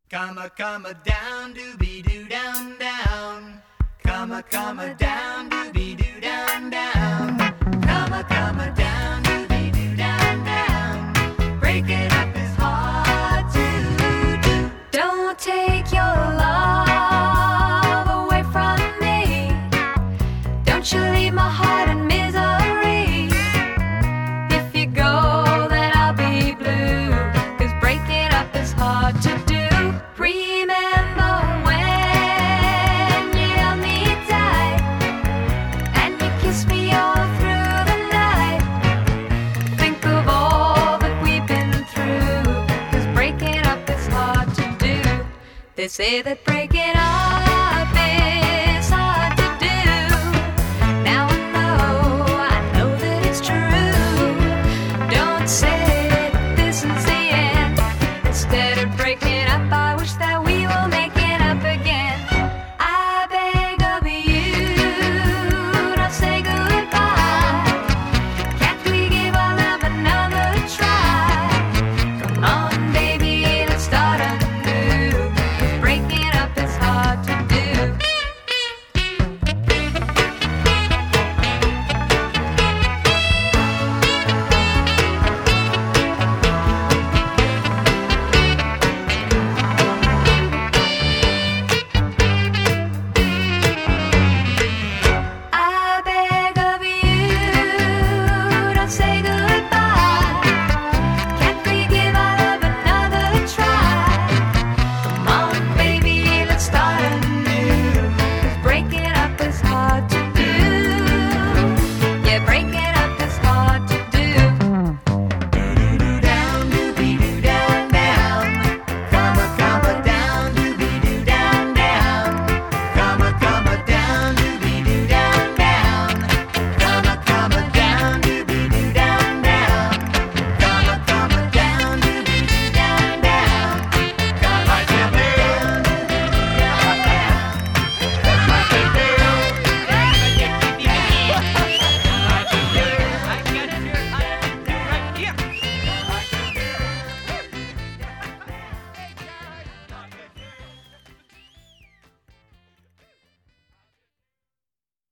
Come a down, doobie doo down down. Come a down, doobie doo down down. Come a down, doobie doo down down. Break it up is hard to do. Don't take your love away from me. Don't you leave my heart in misery. If you go, then I'll be blue. 'Cause breaking up is hard to do. Remember when you held me tight and you kissed me all through the night. Think of all that we've been through. 'Cause breaking up is hard to do. They say that breaking up